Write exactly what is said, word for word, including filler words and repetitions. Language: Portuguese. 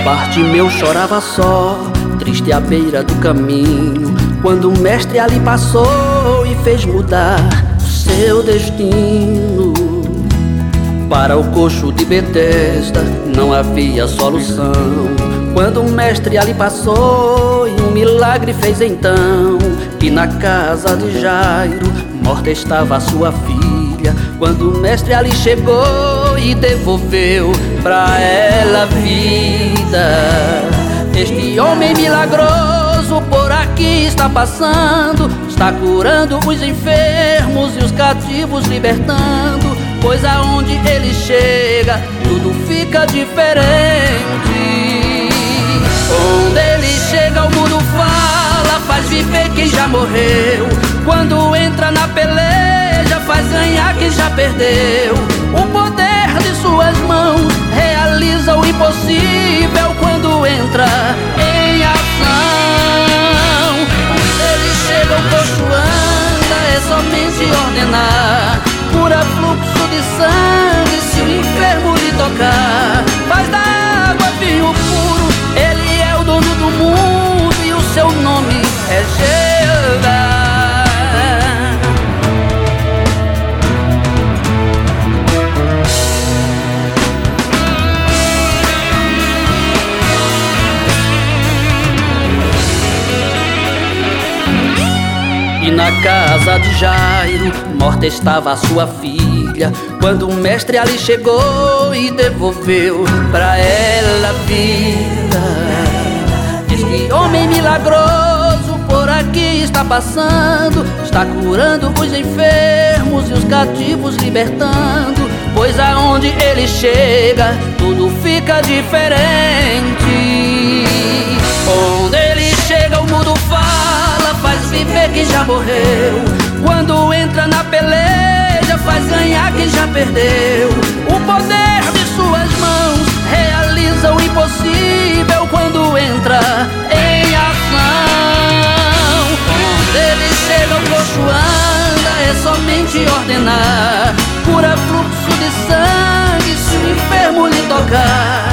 Bartimeu chorava só, triste à beira do caminho, quando o mestre ali passou e fez mudar o seu destino. Para o coxo de Betesda não havia solução, quando o mestre ali passou e um milagre fez então. E na casa de Jairo morta estava a sua filha, quando o mestre ali chegou e devolveu pra ela a vida. Este homem milagroso por aqui está passando, está curando os enfermos e os cativos libertando, pois aonde ele chega tudo fica diferente. Onde ele chega o mundo fala, faz viver quem já morreu. Quando entra na peleja faz ganhar quem já perdeu. O poder de suas mãos realiza o impossível quando entra em ação. Onde ele chega o coxo anda, é somente ordenar. Cura fluxo de sangue se o enfermo lhe tocar. Faz da água vinho puro, ele é o dono do mundo e o seu nome é Jeová. E na casa de Jairo morta estava a sua filha, quando o mestre ali chegou e devolveu pra ela a vida. Este homem milagroso por aqui está passando, está curando os enfermos e os cativos libertando, pois aonde ele chega tudo fica diferente. Onde ele chega o mundo fala, faz viver quem já morreu. Quando entra na peleja faz ganhar quem já perdeu. O poder de suas mãos realiza o impossível quando entra em ação. Onde ele chega o coxo anda, é somente ordenar. Cura fluxo de sangue se o enfermo lhe tocar.